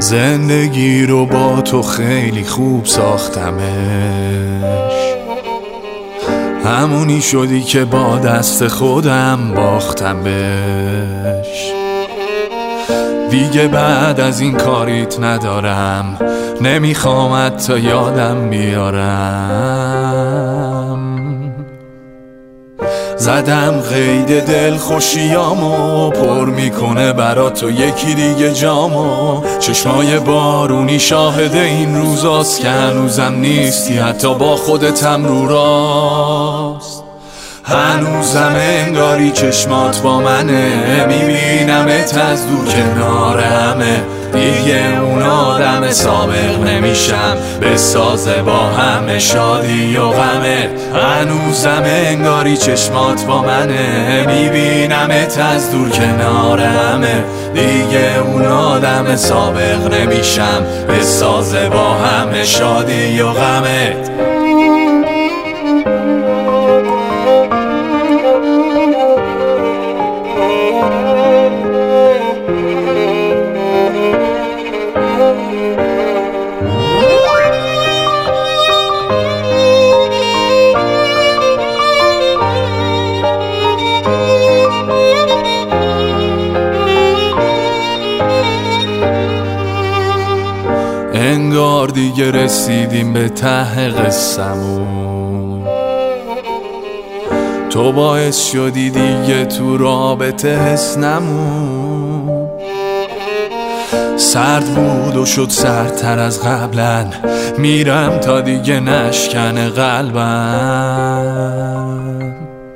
زندگی رو با تو خیلی خوب ساختمش، همونی شدی که با دست خودم باختم بهش. دیگه بعد از این کاریت ندارم، نمیخوام حتی یادم بیارم. زدم قید دل خوشیامو، پر میکنه برا تو یکی دیگه جامو. چشمای بارونی شاهد این روزاست که هنوزم نیستی، حتی با خودتم رو راست. هنوزم انگاری چشمات با منه، میبینمت از دور کنارمه. دیگه اون آدم سابق نمیشم، بسازه با همه شادی و غمه. هنوزم انگاری چشمات با منه، میبینمت از دور کنارمه. دیگه اون آدم سابق نمیشم، بسازه با همه شادی و غمت. انگار دیگه رسیدیم به ته قصه‌مون، تو باعث شدی دیگه تو رابطه حس نمون. سرد بود و شد سردتر از قبلا، میرم تا دیگه نشکنه قلبم.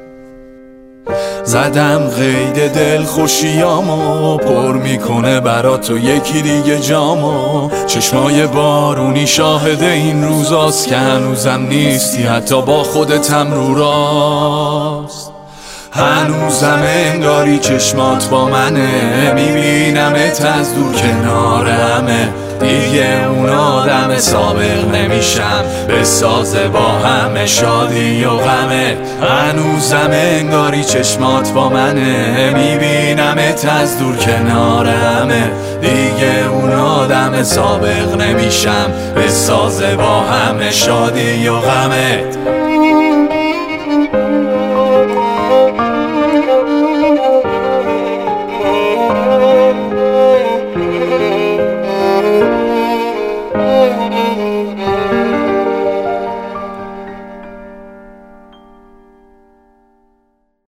زدم قید دل خوشیامو، پر میکنه برا تو یکی دیگه جامو. چشمای بارونی شاهد این روزاست که هنوزم نیستی، حتی با خودتم رو راست. هنوزم انگاری چشمات با منه، میبینمت از دور کنارمه. دیگه اون آدم سابق نمیشم، بسازه با همه شادی و غمه. هنوزم انگاری چشمات با منه، میبینمت از دور کنارمه. دیگه اون آدم سابق نمیشم، بسازه با همه شادی و غمت.